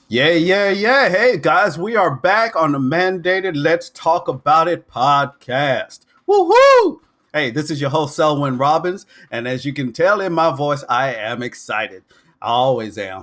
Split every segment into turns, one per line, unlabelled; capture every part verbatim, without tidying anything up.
Yeah, yeah, yeah. Hey, guys, we are back on the mandated Let's Talk About It podcast. Woohoo! Hey, this is your host, Selwyn Robbins. And as you can tell in my voice, I am excited. I always am.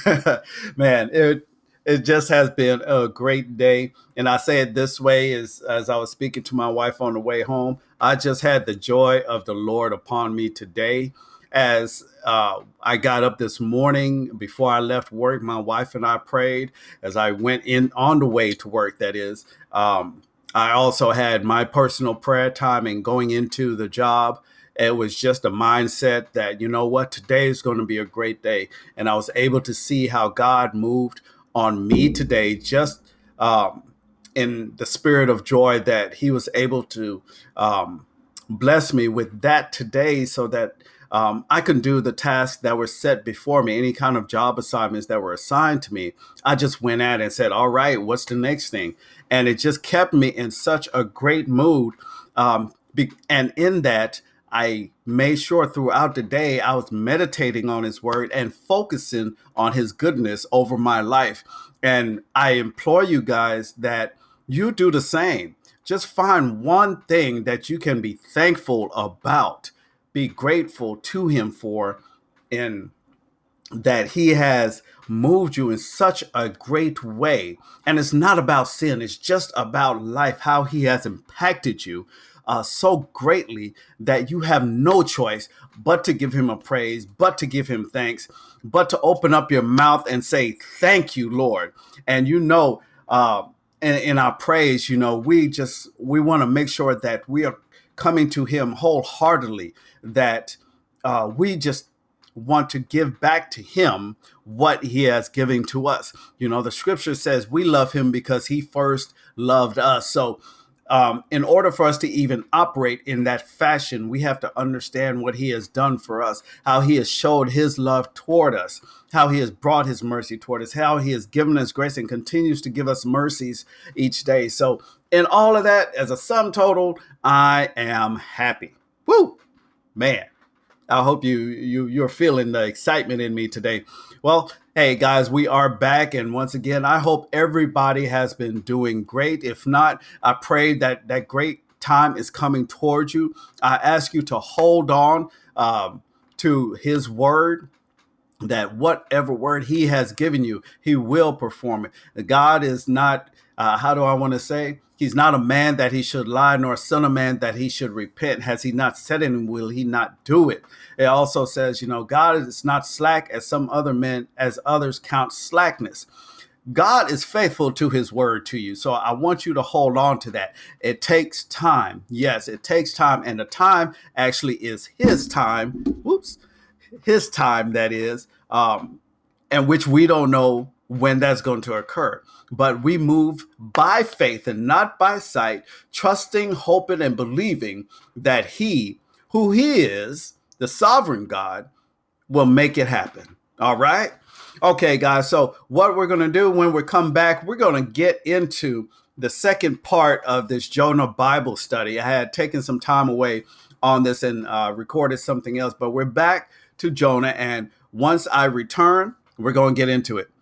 Man, it it just has been a great day. And I say it this way as, as I was speaking to my wife on the way home. I just had the joy of the Lord upon me today as uh, I got up this morning before I left work. My wife and I prayed as I went in on the way to work. That is, um, I also had my personal prayer time and going into the job. It was just a mindset that, you know what, today is going to be a great day. And I was able to see how God moved on me today, just um, in the spirit of joy that He was able to um, bless me with that today so that um, I can do the tasks that were set before me, any kind of job assignments that were assigned to me. I just went at it and said, all right, what's the next thing? And it just kept me in such a great mood. Um, be- and in that, I made sure throughout the day I was meditating on His word and focusing on His goodness over my life. And I implore you guys that you do the same. Just find one thing that you can be thankful about, be grateful to Him for, and that He has moved you in such a great way. And it's not about sin, it's just about life, how He has impacted you uh, so greatly that you have no choice but to give Him a praise, but to give Him thanks, but to open up your mouth and say, thank you, Lord. And you know, uh, in, in our praise, you know, we just, we want to make sure that we are coming to Him wholeheartedly, that uh, we just want to give back to Him what He has given to us. You know, the scripture says we love Him because He first loved us. So, um, in order for us to even operate in that fashion, we have to understand what He has done for us, how He has showed His love toward us, how He has brought His mercy toward us, how He has given us grace and continues to give us mercies each day. So, in all of that, as a sum total, I am happy. Woo, man. I hope you you you're feeling the excitement in me today. Well, hey guys, we are back, and once again, I hope everybody has been doing great. If not, I pray that that great time is coming towards you. I ask you to hold on um, to His word, that whatever word He has given you, He will perform it. God is not, uh, how do I want to say? He's not a man that He should lie, nor a son of man that He should repent. Has He not said it, and will He not do it? It also says, you know, God is not slack as some other men, as others count slackness. God is faithful to His word to you. So I want you to hold on to that. It takes time. Yes, it takes time. And the time actually is His time. Whoops. His time, that is, um, and which we don't know when that's going to occur. But we move by faith and not by sight, trusting, hoping, and believing that He, who He is, the sovereign God, will make it happen. All right? Okay, guys. So, what we're going to do when we come back, we're going to get into the second part of this Jonah Bible study. I had taken some time away on this and uh, recorded something else, but we're back to Jonah. And once I return, we're going to get into it.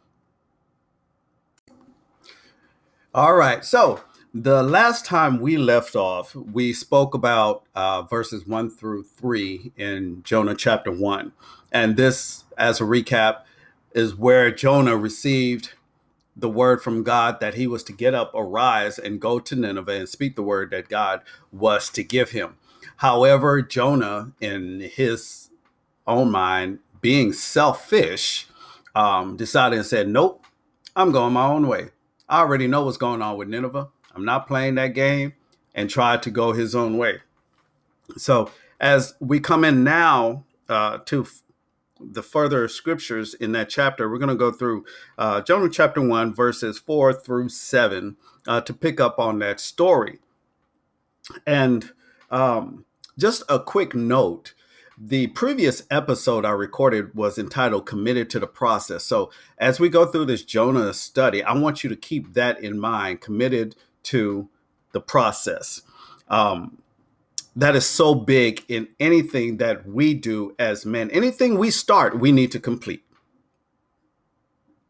All right. So, the last time we left off, we spoke about uh, verses one through three in Jonah chapter one. And this, as a recap, is where Jonah received the word from God that he was to get up, arise, and go to Nineveh and speak the word that God was to give him. However, Jonah, in his own mind, being selfish, um, decided and said, nope, I'm going my own way. I already know what's going on with Nineveh. I'm not playing that game, and tried to go his own way. So as we come in now uh, to f- the further scriptures in that chapter, we're going to go through uh, Jonah chapter one, verses four through seven uh, to pick up on that story. And um, just a quick note, the previous episode I recorded was entitled Committed to the Process. So as we go through this Jonah study, I want you to keep that in mind, committed to the process. Um, that is so big in anything that we do as men. Anything we start, we need to complete.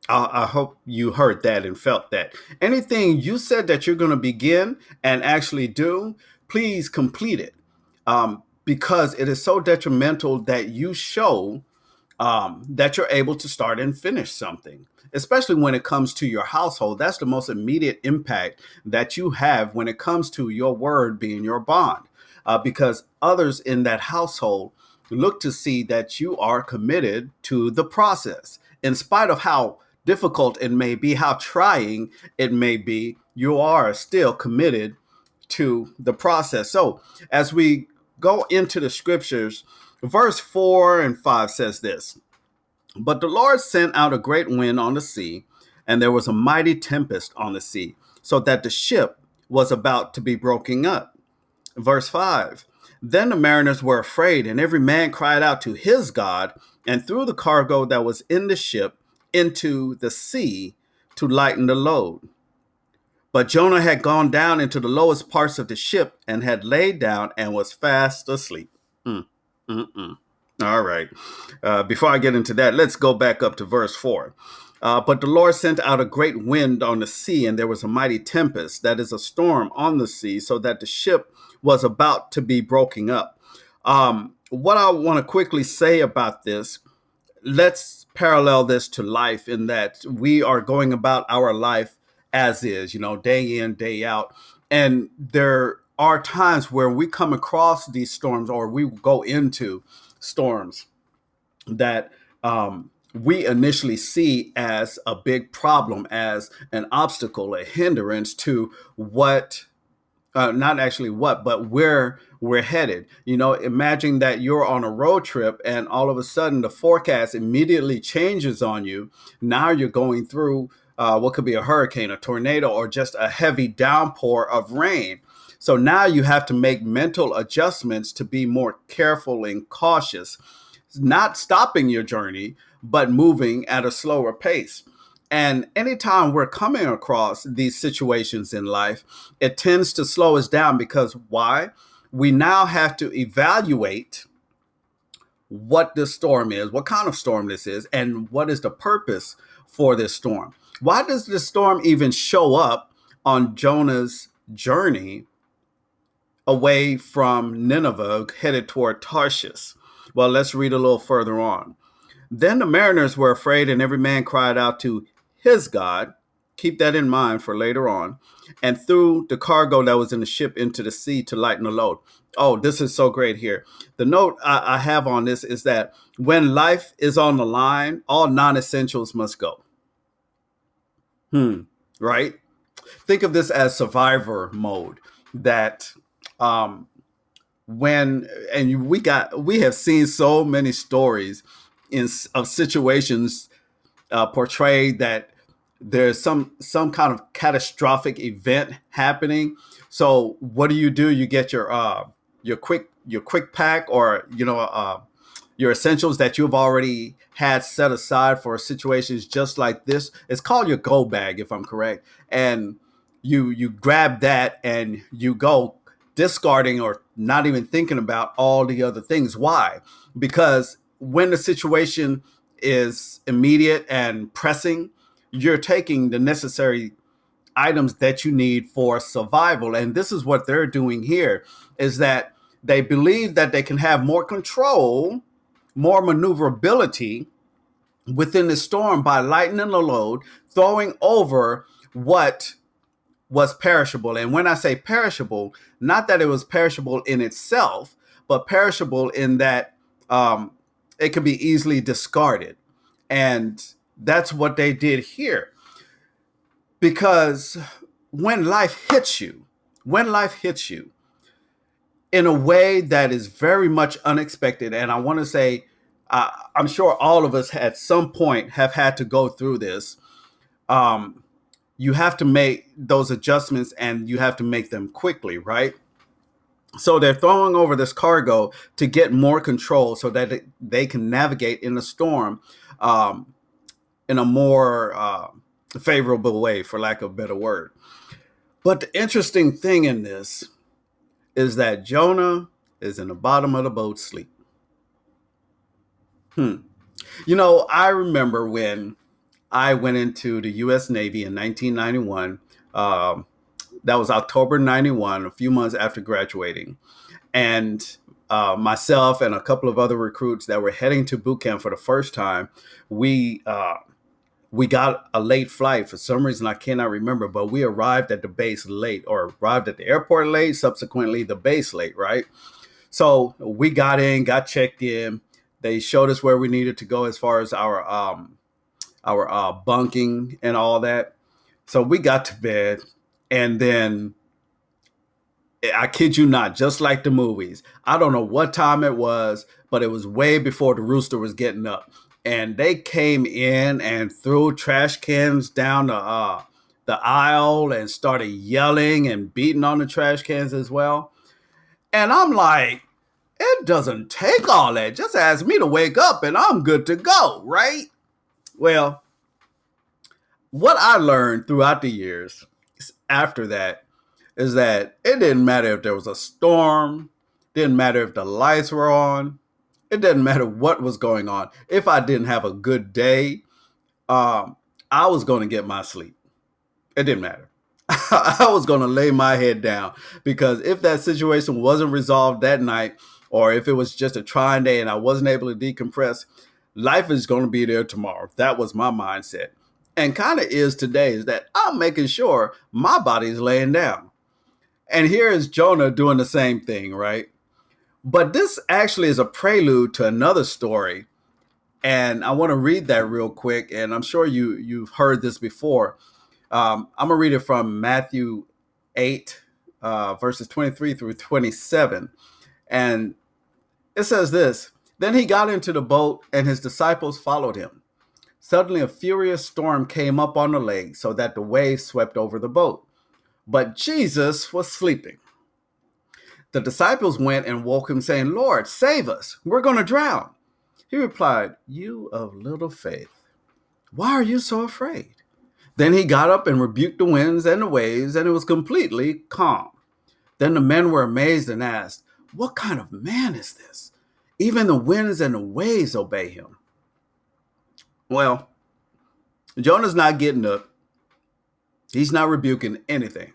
I, I hope you heard that and felt that. Anything you said that you're going to begin and actually do, please complete it, um, because it is so detrimental that you show um, that you're able to start and finish something, especially when it comes to your household. That's the most immediate impact that you have when it comes to your word being your bond, uh, because others in that household look to see that you are committed to the process. In spite of how difficult it may be, how trying it may be, you are still committed to the process. So, as we go into the scriptures, verse four and five says this: But the Lord sent out a great wind on the sea, and there was a mighty tempest on the sea, so that the ship was about to be broken up. Verse five: Then the mariners were afraid, and every man cried out to his God, and threw the cargo that was in the ship into the sea to lighten the load. But Jonah had gone down into the lowest parts of the ship and had laid down and was fast asleep. Mm, mm, mm. All right. Uh, before I get into that, let's go back up to verse four. Uh, but the Lord sent out a great wind on the sea, and there was a mighty tempest, that is a storm on the sea, so that the ship was about to be broken up. Um, what I want to quickly say about this, let's parallel this to life in that we are going about our life as is, you know, day in, day out. And there are times where we come across these storms, or we go into storms that um, we initially see as a big problem, as an obstacle, a hindrance to what, uh, not actually what, but where we're headed. You know, imagine that you're on a road trip and all of a sudden the forecast immediately changes on you. Now you're going through uh, what could be a hurricane, a tornado, or just a heavy downpour of rain. So now you have to make mental adjustments to be more careful and cautious, not stopping your journey, but moving at a slower pace. And anytime we're coming across these situations in life, it tends to slow us down because why? We now have to evaluate what this storm is, what kind of storm this is, and what is the purpose for this storm. Why does this storm even show up on Jonah's journey away from Nineveh, headed toward Tarshish? Well, let's read a little further on. Then the mariners were afraid, and every man cried out to his God. Keep that in mind for later on. And threw the cargo that was in the ship into the sea to lighten the load. Oh, this is so great here. The note I, I have on this is that when life is on the line, all non-essentials must go. Hmm, right? Think of this as survivor mode, that um, when, and we got, we have seen so many stories in of situations uh, portrayed that there's some some kind of catastrophic event happening. So what do you do? You get your uh, your quick your quick pack, or you know uh, your essentials that you've already had set aside for situations just like this. It's called your go bag, if I'm correct. And you you grab that and you go, discarding or not even thinking about all the other things. Why? Because when the situation is immediate and pressing, you're taking the necessary items that you need for survival. And this is what they're doing here, is that they believe that they can have more control, more maneuverability within the storm by lightening the load, throwing over what was perishable. And when I say perishable, not that it was perishable in itself, but perishable in that um, it could be easily discarded. And that's what they did here. Because when life hits you, when life hits you in a way that is very much unexpected, and I want to say, uh, I'm sure all of us at some point have had to go through this. Um, you have to make those adjustments, and you have to make them quickly, right? So they're throwing over this cargo to get more control so that it, they can navigate in the storm um, in a more uh, favorable way, for lack of a better word. But the interesting thing in this is that Jonah is in the bottom of the boat asleep. Hmm. You know, I remember when I went into the U S Navy in nineteen ninety-one. Um, that was October ninety-one, a few months after graduating. And uh, myself and a couple of other recruits that were heading to boot camp for the first time, we uh, we got a late flight. For some reason, I cannot remember, but we arrived at the base late, or arrived at the airport late, subsequently the base late, right? So we got in, got checked in. They showed us where we needed to go as far as our um, our uh, bunking and all that. So we got to bed, and then I kid you not, just like the movies, I don't know what time it was, but it was way before the rooster was getting up. And they came in and threw trash cans down the uh, the aisle and started yelling and beating on the trash cans as well. And I'm like, it doesn't take all that. Just ask me to wake up and I'm good to go, right? Well, what I learned throughout the years after that is that it didn't matter if there was a storm, didn't matter if the lights were on, it didn't matter what was going on. If I didn't have a good day, um, I was going to get my sleep. It didn't matter. I was going to lay my head down, because if that situation wasn't resolved that night, or if it was just a trying day and I wasn't able to decompress, life is going to be there tomorrow. That was my mindset. And kind of is today, is that I'm making sure my body's laying down. And here is Jonah doing the same thing, right? But this actually is a prelude to another story. And I want to read that real quick. And I'm sure you, you've heard this before. Um, I'm going to read it from Matthew eight, uh, verses twenty-three through twenty-seven. And it says this: Then he got into the boat, and his disciples followed him. Suddenly a furious storm came up on the lake, so that the waves swept over the boat. But Jesus was sleeping. The disciples went and woke him, saying, "Lord, save us. We're going to drown." He replied, "You of little faith, why are you so afraid?" Then he got up and rebuked the winds and the waves, and it was completely calm. Then the men were amazed and asked, "What kind of man is this? Even the winds and the waves obey him." Well, Jonah's not getting up. He's not rebuking anything.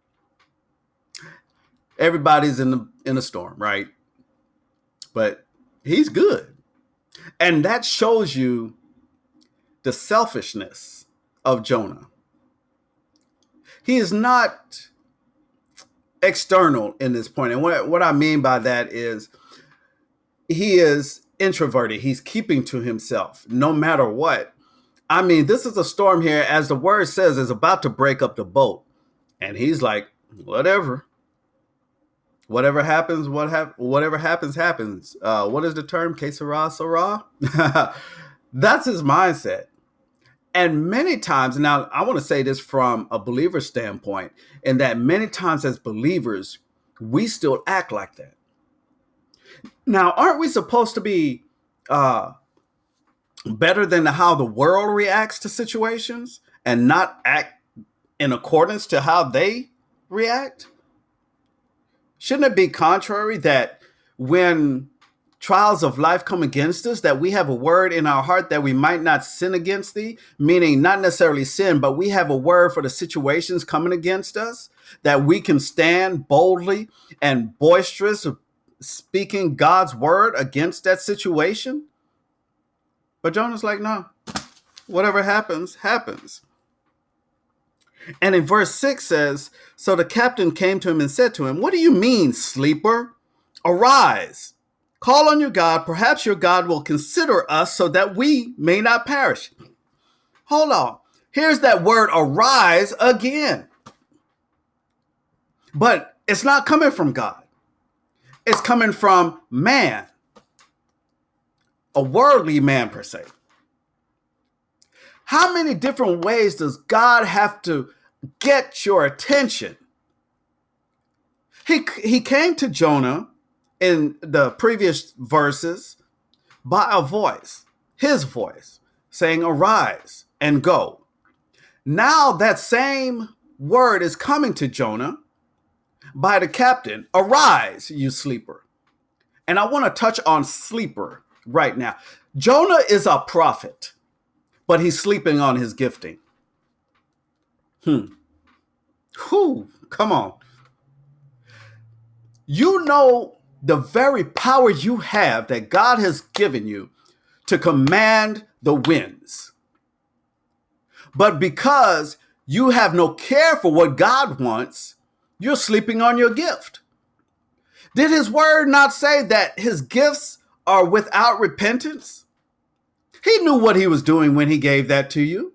Everybody's in the in a storm, right? But he's good. And that shows you the selfishness of Jonah. He is not external in this point. And what, what I mean by that is he is introverted. He's keeping to himself no matter what. I mean, this is a storm here, as the word says, is about to break up the boat. And he's like, whatever. Whatever happens, what hap- whatever happens, happens. Uh, what is the term? Que sera, sera? That's his mindset. And many times, now I want to say this from a believer standpoint, in that many times as believers, we still act like that. Now, aren't we supposed to be uh, better than how the world reacts to situations and not act in accordance to how they react? Shouldn't it be contrary that when trials of life come against us, that we have a word in our heart that we might not sin against thee, meaning not necessarily sin, but we have a word for the situations coming against us, that we can stand boldly and boisterous speaking God's word against that situation? But Jonah's like, no, whatever happens, happens. And in verse six says, so the captain came to him and said to him, "What do you mean, sleeper? Arise, call on your God. Perhaps your God will consider us so that we may not perish." Hold on. Here's that word arise again. But it's not coming from God. It's coming from man, a worldly man per se. How many different ways does God have to get your attention? He, he came to Jonah in the previous verses by a voice, his voice, saying, "Arise and go." Now that same word is coming to Jonah by the captain, "Arise, you sleeper." And I want to touch on sleeper right now. Jonah is a prophet. but he's sleeping on his gifting. Hmm. Whew, come on. You know the very power you have that God has given you to command the winds. But because you have no care for what God wants, you're sleeping on your gift. Did his word not say that his gifts are without repentance? He knew what he was doing when he gave that to you.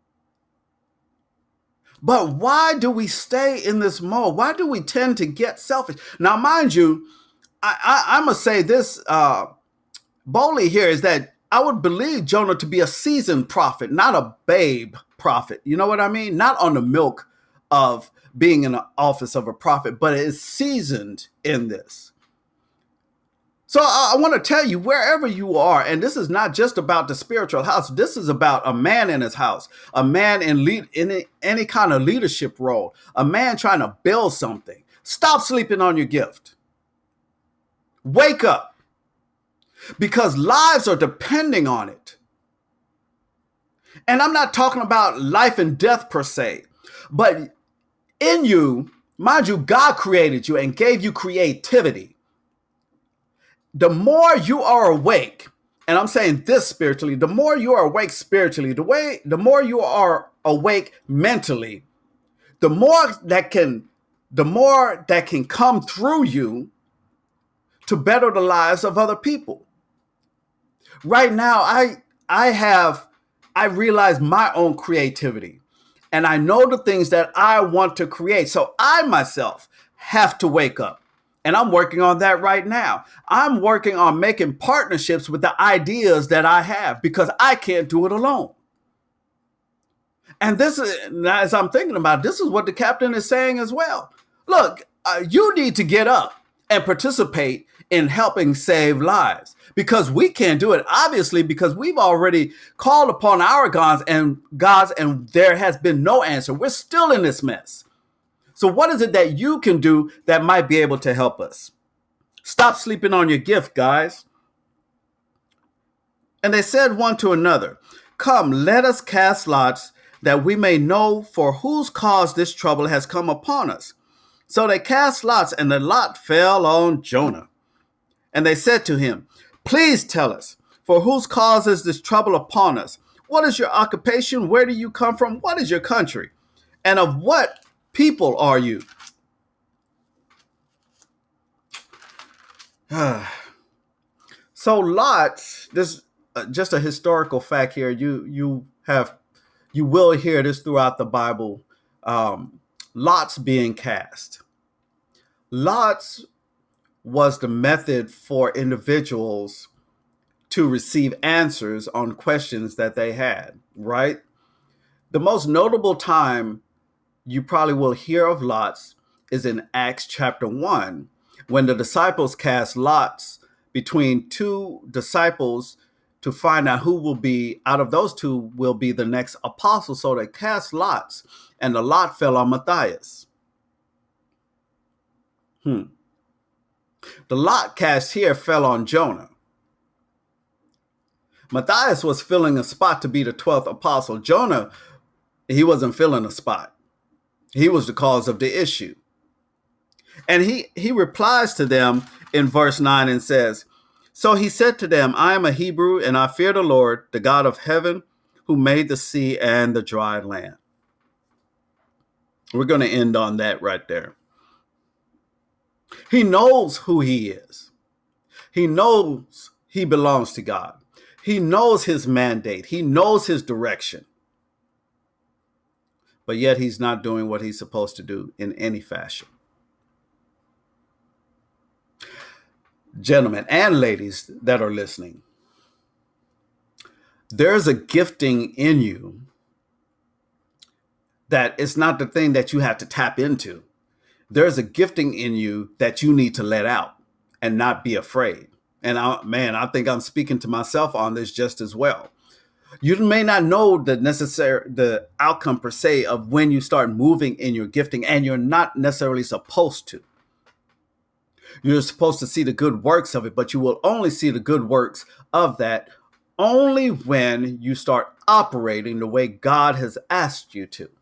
But why do we stay in this mode? Why do we tend to get selfish? Now, mind you, I, I, I must say this uh, boldly here is that I would believe Jonah to be a seasoned prophet, not a babe prophet. You know what I mean? Not on the milk of being in the office of a prophet, but is seasoned in this. So I, I want to tell you, wherever you are, and this is not just about the spiritual house, this is about a man in his house, a man in lead in any, any kind of leadership role, a man trying to build something. Stop sleeping on your gift. Wake up, because lives are depending on it. And I'm not talking about life and death per se, but in you, mind you, God created you and gave you creativity. The more you are awake, and I'm saying this spiritually, the more you are awake spiritually, the way, the more you are awake mentally, the more that can, the more that can come through you to better the lives of other people. Right now, I, I have, I realize my own creativity, and I know the things that I want to create. So I myself have to wake up. And I'm working on that right now. I'm working on making partnerships with the ideas that I have because I can't do it alone. And this is, as I'm thinking about it, this is what the captain is saying as well. Look, uh, you need to get up and participate in helping save lives, because we can't do it, obviously, because we've already called upon our gods and gods and there has been no answer. We're still in this mess. So what is it that you can do that might be able to help us? Stop sleeping on your gift, guys. And they said one to another, "Come, let us cast lots that we may know for whose cause this trouble has come upon us." So they cast lots, and the lot fell on Jonah. And they said to him, "Please tell us, for whose cause is this trouble upon us? What is your occupation? Where do you come from? What is your country? And of what people are you?" So Lot, this uh, just a historical fact here. You you have you will hear this throughout the Bible. Um, lots being cast. Lots was the method for individuals to receive answers on questions that they had. Right. The most notable time you probably will hear of lots is in Acts chapter one, when the disciples cast lots between two disciples to find out who will be, out of those two, will be the next apostle. So they cast lots, and the lot fell on Matthias. Hmm. The lot cast here fell on Jonah. Matthias was filling a spot to be the twelfth apostle. Jonah, he wasn't filling a spot. He was the cause of the issue. And he, he replies to them in verse nine and says, "So he said to them, I am a Hebrew, and I fear the Lord, the God of heaven, who made the sea and the dry land." We're going to end on that right there. He knows who he is. He knows he belongs to God. He knows his mandate. He knows his direction. But yet he's not doing what he's supposed to do in any fashion. Gentlemen and ladies that are listening, there's a gifting in you that it's not the thing that you have to tap into. There's a gifting in you that you need to let out and not be afraid. And I, man, I think I'm speaking to myself on this just as well. You may not know the necessary, the outcome per se of when you start moving in your gifting, and you're not necessarily supposed to. You're supposed to see the good works of it, but you will only see the good works of that only when you start operating the way God has asked you to.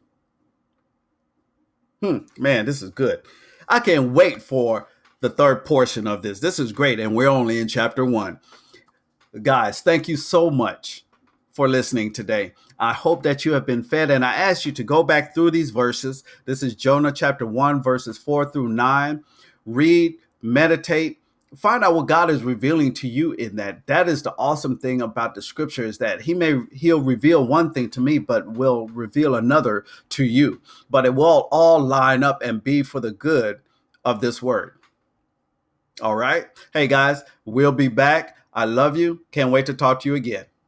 Hmm, man, this is good. I can't wait for the third portion of this. This is great, and we're only in chapter one. Guys, thank you so much for listening today. I hope that you have been fed, and I ask you to go back through these verses. This is Jonah chapter one, verses four through nine. Read, meditate, find out what God is revealing to you in that. That is the awesome thing about the scripture, is that he may he'll reveal one thing to me, but will reveal another to you. But it will all line up and be for the good of this word. All right. Hey guys, we'll be back. I love you. Can't wait to talk to you again.